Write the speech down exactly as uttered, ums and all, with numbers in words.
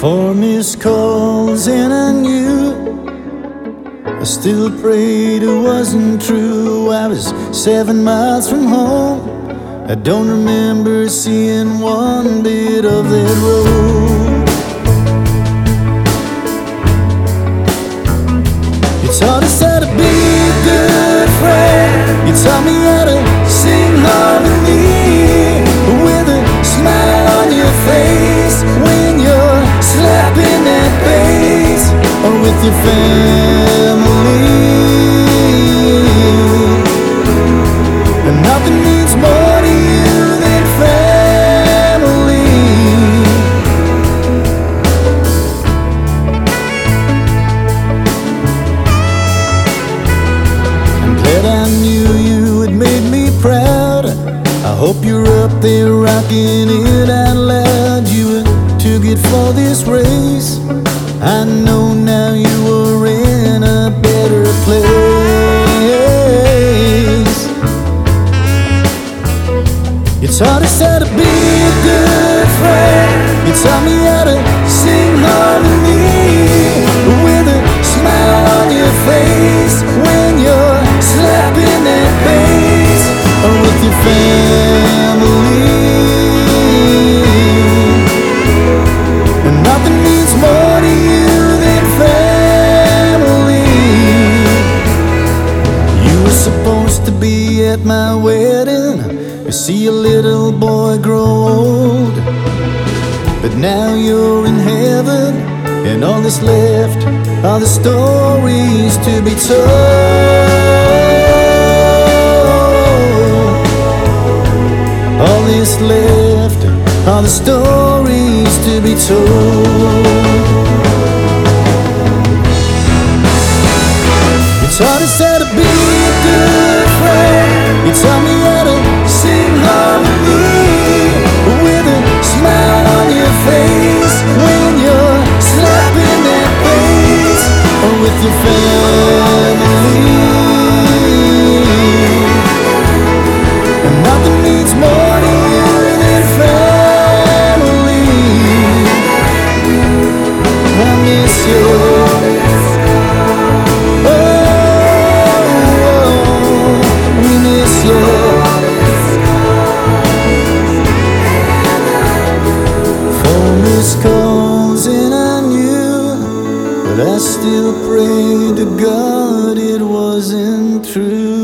Four missed calls and I knew I still prayed it wasn't true. I was seven miles from home. I don't remember seeing one bit of that road. You taught us how to be a good friend. You taught me how to sing harmony with a smile on your face when you're slapping that bass or with your family. And nothing means more to you than family. I'm glad I knew you, it made me proud. I hope you're up there rocking it out loud. You were too good for this race. I know now you are in a better place. You taught us how to be a good friend. You taught me how to sing harmony with a smile on your face when you're slapping that bass or with your family. And nothing means more to you than family. You were supposed to be at my wedding, you see a little boy grow old. But now you're in heaven, and all that's left are the stories to be told. All that's left are the stories to be told. You taught us how to be a good friend. You taught me how to sing harmony with a smile on your face when you're slapping that bass or with your family. And nothing means more to you than family. I miss you. Calls and I knew, but I still prayed to God it wasn't true.